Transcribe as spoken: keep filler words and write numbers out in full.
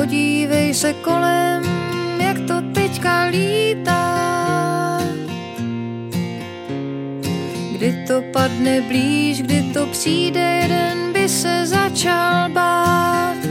podívej se kolem, jak to teďka lítá. Kdy to padne blíž, kdy to přijde, jeden by se začal bát.